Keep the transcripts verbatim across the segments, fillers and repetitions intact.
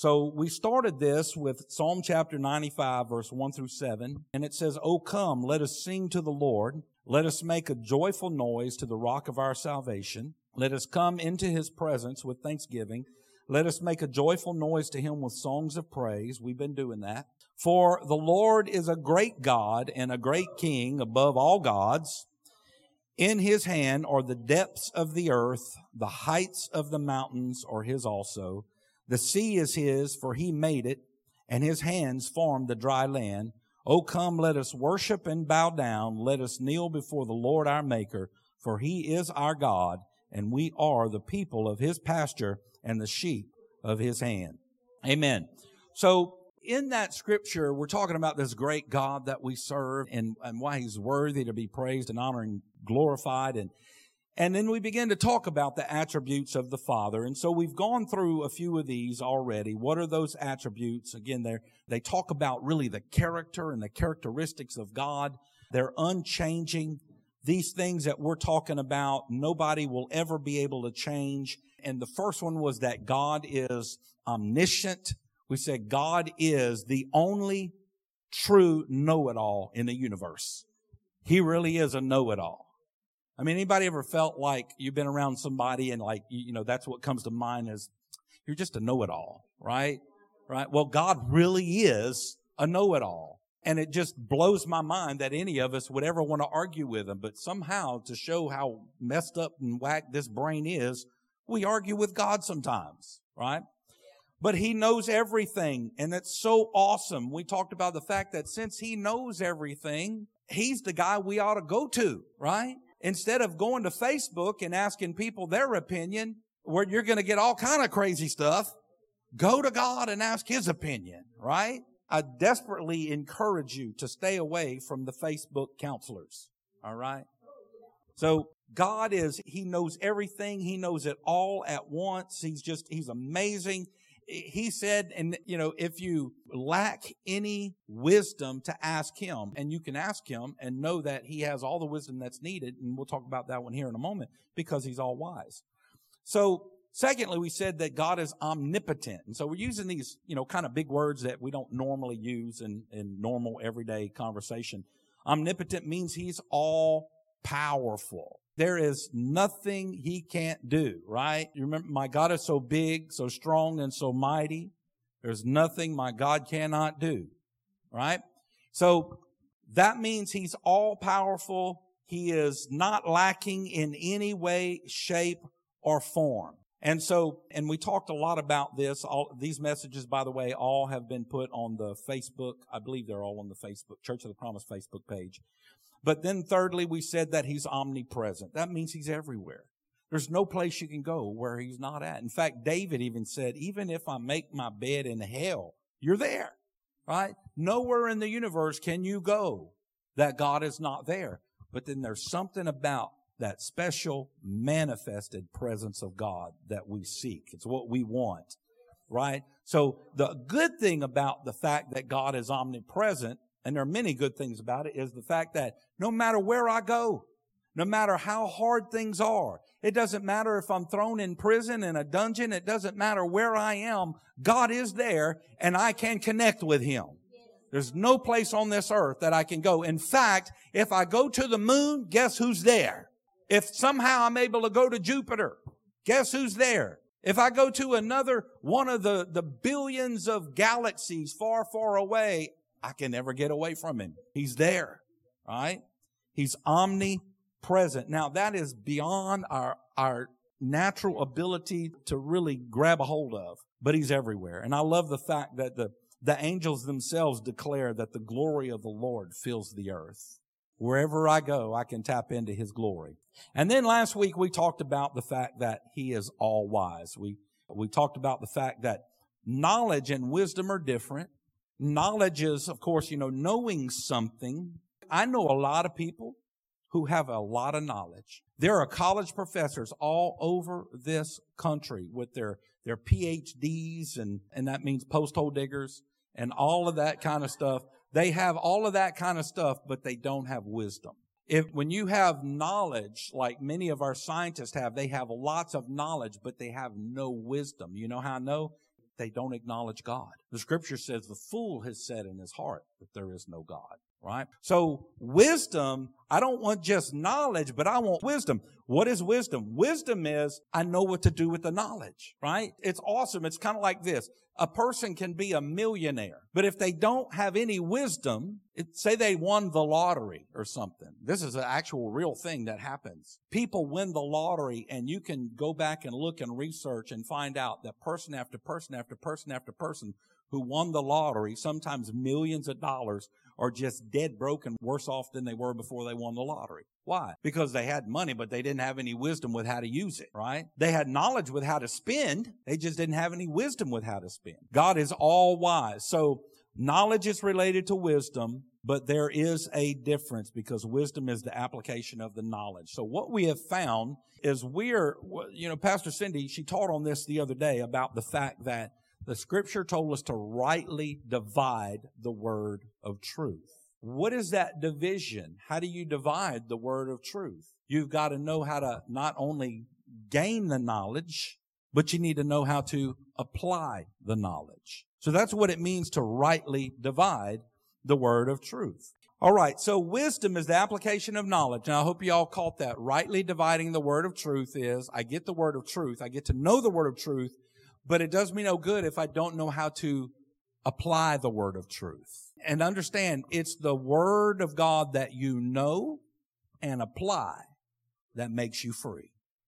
So we started this with Psalm chapter ninety-five, verse one through seven, and it says, "O come, let us sing to the Lord. Let us make a joyful noise to the rock of our salvation. Let us come into His presence with thanksgiving. Let us make a joyful noise to Him with songs of praise." We've been doing that. "For the Lord is a great God and a great King above all gods. In His hand are the depths of the earth. The heights of the mountains are His also. The sea is His, for He made it, and His hands formed the dry land. O come, let us worship and bow down. Let us kneel before the Lord our Maker, for He is our God, and we are the people of His pasture and the sheep of His hand." Amen. So in that scripture, we're talking about this great God that we serve and, and why He's worthy to be praised and honored and glorified. And And then we begin to talk about the attributes of the Father. And so we've gone through a few of these already. What are those attributes? Again, they they talk about really the character and the characteristics of God. They're unchanging. These things that we're talking about, nobody will ever be able to change. And the first one was that God is omniscient. We said God is the only true know-it-all in the universe. He really is a know-it-all. I mean, anybody ever felt like you've been around somebody and like, you know, that's what comes to mind is you're just a know-it-all, right? Right? Well, God really is a know-it-all. And it just blows my mind that any of us would ever want to argue with Him. But somehow, to show how messed up and whacked this brain is, we argue with God sometimes, right? But He knows everything, and that's so awesome. We talked about the fact that since He knows everything, He's the guy we ought to go to, right? Instead of going to Facebook and asking people their opinion, where you're going to get all kind of crazy stuff, go to God and ask His opinion, right? I desperately encourage you to stay away from the Facebook counselors, all right? So God is, He knows everything. He knows it all at once. He's just, He's amazing. He said, and you know, if you lack any wisdom, to ask Him, and you can ask Him and know that He has all the wisdom that's needed. And we'll talk about that one here in a moment because He's all wise. So secondly, we said that God is omnipotent. And so we're using these, you know, kind of big words that we don't normally use in, in normal everyday conversation. Omnipotent means He's all powerful. There is nothing He can't do, right? You remember, my God is so big, so strong, and so mighty. There's nothing my God cannot do, right? So that means He's all powerful. He is not lacking in any way, shape, or form. And so, and we talked a lot about this. All these messages, by the way, all have been put on the Facebook. I believe they're all on the Facebook, Church of the Promise Facebook page. But then thirdly, we said that He's omnipresent. That means He's everywhere. There's no place you can go where He's not at. In fact, David even said, even if I make my bed in hell, you're there, right? Nowhere in the universe can you go that God is not there. But then there's something about that special manifested presence of God that we seek. It's what we want, right? So the good thing about the fact that God is omnipresent, and there are many good things about it, is the fact that no matter where I go, no matter how hard things are, it doesn't matter if I'm thrown in prison, in a dungeon, it doesn't matter where I am, God is there and I can connect with Him. There's no place on this earth that I can go. In fact, if I go to the moon, guess who's there? If somehow I'm able to go to Jupiter, guess who's there? If I go to another one of the, the billions of galaxies far, far away, I can never get away from Him. He's there, right? He's omnipresent. Now, that is beyond our, our natural ability to really grab a hold of, but He's everywhere. And I love the fact that the, the angels themselves declare that the glory of the Lord fills the earth. Wherever I go, I can tap into His glory. And then last week, we talked about the fact that He is all wise. We, we talked about the fact that knowledge and wisdom are different. Knowledge is, of course, you know, knowing something. I know a lot of people who have a lot of knowledge. There are college professors all over this country with their, their P H Ds, and, and that means post-hole diggers and all of that kind of stuff. They have all of that kind of stuff, but they don't have wisdom. If, when you have knowledge, like many of our scientists have, they have lots of knowledge, but they have no wisdom. You know how I know? they don't acknowledge God. The scripture says the fool has said in his heart that there is no God, right? So wisdom, I don't want just knowledge, but I want wisdom. What is wisdom? Wisdom is I know what to do with the knowledge, right? It's awesome. It's kind of like this. A person can be a millionaire, but if they don't have any wisdom, it, say they won the lottery or something. This is an actual real thing that happens. People win the lottery, and you can go back and look and research and find out that person after person after person after person who won the lottery, sometimes millions of dollars, are just dead broke and worse off than they were before they won the lottery. Why? Because they had money, but they didn't have any wisdom with how to use it, right? They had knowledge with how to spend. They just didn't have any wisdom with how to spend. God is all wise. So knowledge is related to wisdom, but there is a difference because wisdom is the application of the knowledge. So what we have found is we're, you know, Pastor Cindy, she taught on this the other day about the fact that the scripture told us to rightly divide the word of truth. What is that division? How do you divide the word of truth? You've got to know how to not only gain the knowledge, but you need to know how to apply the knowledge. So that's what it means to rightly divide the word of truth. All right, so wisdom is the application of knowledge. And I hope you all caught that. Rightly dividing the word of truth is I get the word of truth. I get to know the word of truth, but it does me no good if I don't know how to apply the word of truth. And understand, it's the word of God that you know and apply that makes you free.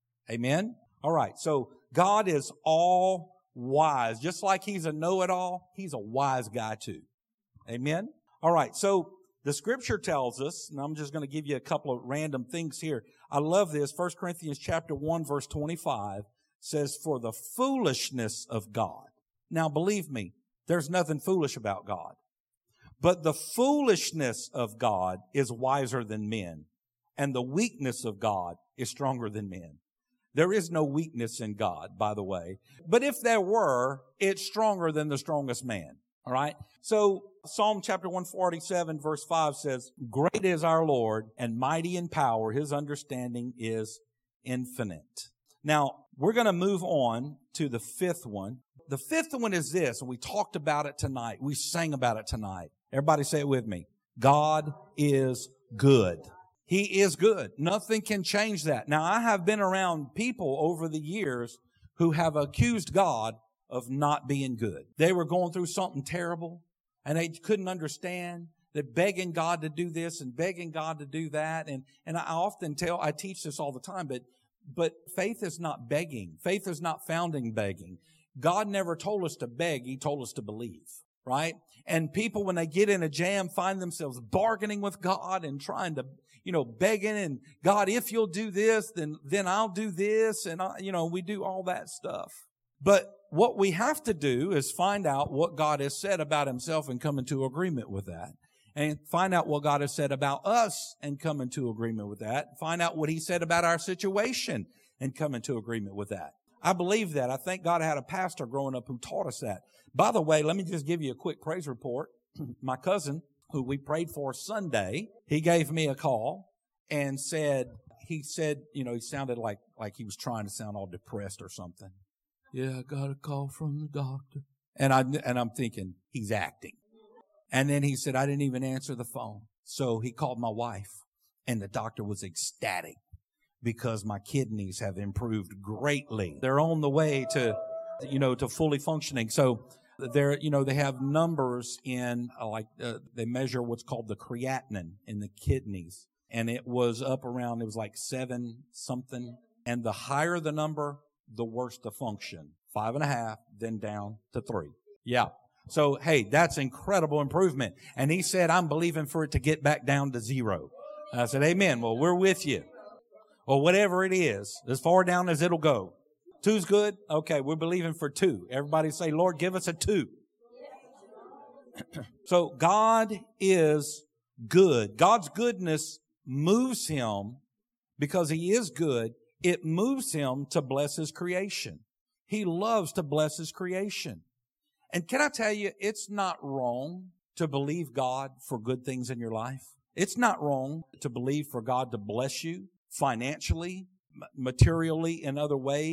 Amen? All right, so God is all wise. Just like He's a know-it-all, He's a wise guy too. Amen? All right, so the scripture tells us, and I'm just going to give you a couple of random things here. I love this. First Corinthians chapter one, verse twenty-five says, for the foolishness of God. Now, believe me, there's nothing foolish about God. But the foolishness of God is wiser than men, and the weakness of God is stronger than men. There is no weakness in God, by the way. But if there were, it's stronger than the strongest man. All right? So Psalm chapter one forty-seven, verse five says, great is our Lord, and mighty in power. His understanding is infinite. Now, we're going to move on to the fifth one. The fifth one is this, and we talked about it tonight. We sang about it tonight. Everybody say it with me. God is good. He is good. Nothing can change that. Now, I have been around people over the years who have accused God of not being good. They were going through something terrible, and they couldn't understand. They're begging God to do this and begging God to do that. And, and I often tell, I teach this all the time, but, but faith is not begging. Faith is not found in begging. God never told us to beg. He told us to believe, right? And people, when they get in a jam, find themselves bargaining with God and trying to, you know, begging and God, if you'll do this, then, then I'll do this. And, I, you know, we do all that stuff. But what we have to do is find out what God has said about Himself and come into agreement with that. And find out what God has said about us and come into agreement with that. Find out what He said about our situation and come into agreement with that. I believe that. I thank God I had a pastor growing up who taught us that. By the way, let me just give you a quick praise report. My cousin, who we prayed for Sunday, he gave me a call and said, he said, you know, he sounded like, like he was trying to sound all depressed or something. Yeah, I got a call from the doctor. And I, and I'm thinking, he's acting. And then he said, I didn't even answer the phone. So he called my wife, and the doctor was ecstatic because my kidneys have improved greatly. They're on the way to, you know, to fully functioning. So they're, you know, they have numbers in, uh, like, uh, they measure what's called the creatinine in the kidneys. And it was up around, it was like seven something. And the higher the number, the worse the function. Five and a half, then down to three. Yeah. So, hey, that's incredible improvement. And he said, I'm believing for it to get back down to zero. And I said, amen. Well, we're with you. Well, whatever it is, as far down as it'll go. Two's good? Okay, we're believing for two. Everybody say, Lord, give us a two. So God is good. God's goodness moves Him because He is good. It moves Him to bless His creation. He loves to bless His creation. And can I tell you, it's not wrong to believe God for good things in your life. It's not wrong to believe for God to bless you financially, materially, in other ways,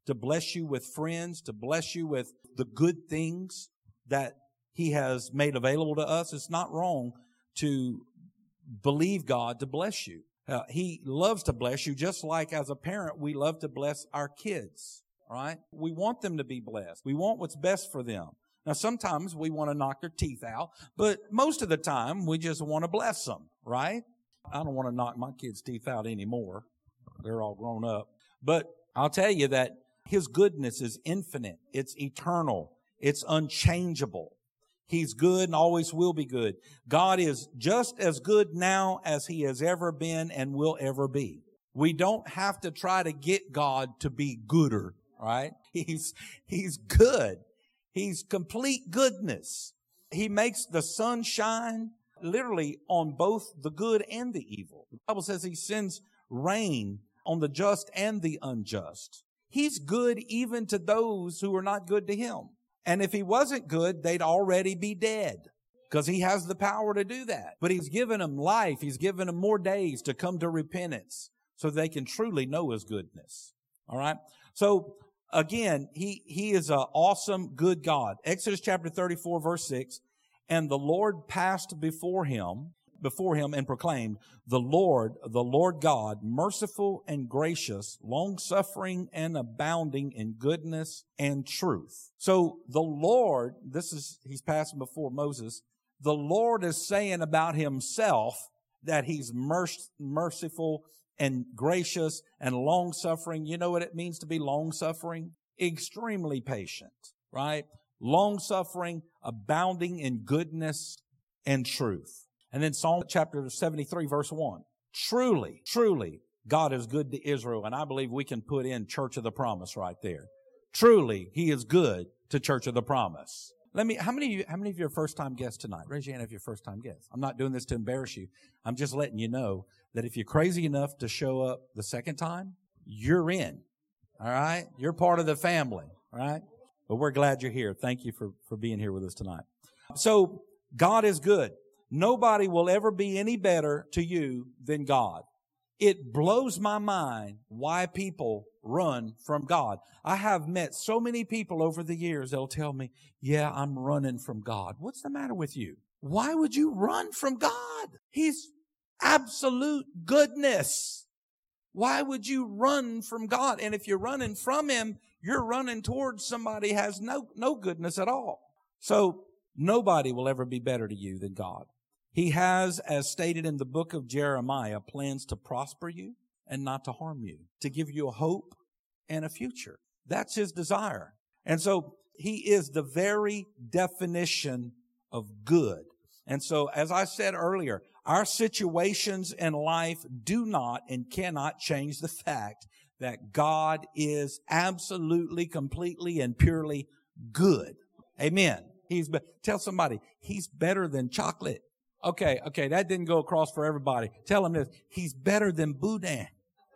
to bless you with friends, to bless you with the good things that He has made available to us. It's not wrong to believe God to bless you. Uh, he loves to bless you, just like as a parent, we love to bless our kids, right? We want them to be blessed. We want what's best for them. Now, sometimes we want to knock their teeth out, but most of the time we just want to bless them, right? I don't want to knock my kids' teeth out anymore. They're all grown up. But I'll tell you that His goodness is infinite. It's eternal. It's unchangeable. He's good and always will be good. God is just as good now as He has ever been and will ever be. We don't have to try to get God to be gooder, right? He's, He's good. He's complete goodness. He makes the sun shine literally on both the good and the evil. The Bible says He sends rain on the just and the unjust. He's good even to those who are not good to Him. And if He wasn't good, they'd already be dead because He has the power to do that. But He's given them life. He's given them more days to come to repentance so they can truly know His goodness. All right. So again, He, He is an awesome, good God. Exodus chapter thirty-four, verse six. And the Lord passed before him, before him and proclaimed, the Lord, the Lord God, merciful and gracious, long-suffering and abounding in goodness and truth. So the Lord, this is, He's passing before Moses. The Lord is saying about Himself that He's merc- merciful and gracious and long-suffering. You know what it means to be long-suffering? Extremely patient, right? Long-suffering, abounding in goodness and truth. And then Psalm chapter seventy-three, verse one. Truly, truly, God is good to Israel. And I believe we can put in Church of the Promise right there. Truly, He is good to Church of the Promise. Let me, how many of you, how many of you are first-time guests tonight? Raise your hand if you're first-time guests. I'm not doing this to embarrass you. I'm just letting you know that if you're crazy enough to show up the second time, you're in. All right? You're part of the family. All right? But we're glad you're here. Thank you for, for being here with us tonight. So, God is good. Nobody will ever be any better to you than God. It blows my mind why people run from God. I have met so many people over the years that'll tell me, yeah, I'm running from God. What's the matter with you? Why would you run from God? He's absolute goodness. Why would you run from God? And if you're running from Him, you're running towards somebody who has no, no goodness at all. So nobody will ever be better to you than God. He has, as stated in the book of Jeremiah, plans to prosper you and not to harm you, to give you a hope and a future. That's His desire. And so He is the very definition of good. And so, as I said earlier, our situations in life do not and cannot change the fact that God is absolutely, completely, and purely good. Amen. He's be- tell somebody, He's better than chocolate. Okay, okay, that didn't go across for everybody. Tell him this. He's better than boudin.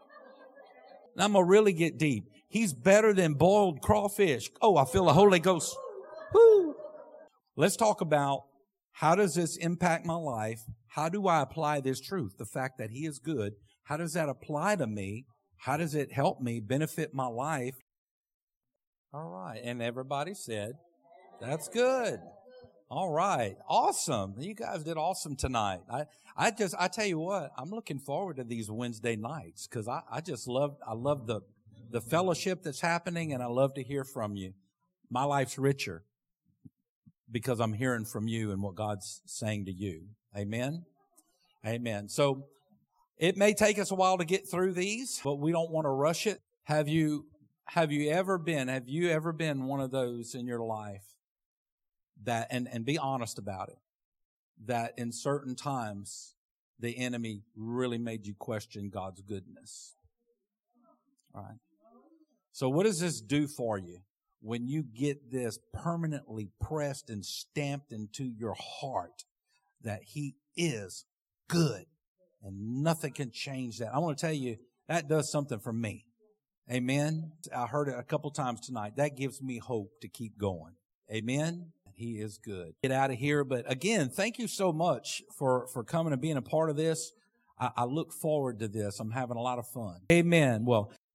Now I'm going to really get deep. He's better than boiled crawfish. Oh, I feel the Holy Ghost. Woo! Let's talk about how does this impact my life? How do I apply this truth? The fact that He is good. How does that apply to me? How does it help me benefit my life? All right. And everybody said, that's good. All right. Awesome. You guys did awesome tonight. I, I just, I tell you what, I'm looking forward to these Wednesday nights because I, I just love, I love the, the fellowship that's happening and I love to hear from you. My life's richer because I'm hearing from you and what God's saying to you. Amen. Amen. So it may take us a while to get through these, but we don't want to rush it. Have you, have you ever been, have you ever been one of those in your life that, and, and be honest about it, that in certain times the enemy really made you question God's goodness? All right. So what does this do for you when you get this permanently pressed and stamped into your heart that He is good and nothing can change that? I want to tell you, that does something for me. Amen. I heard it a couple times tonight. That gives me hope to keep going. Amen. He is good. Get out of here. But again, thank you so much for, for coming and being a part of this. I, I look forward to this. I'm having a lot of fun. Amen. Well,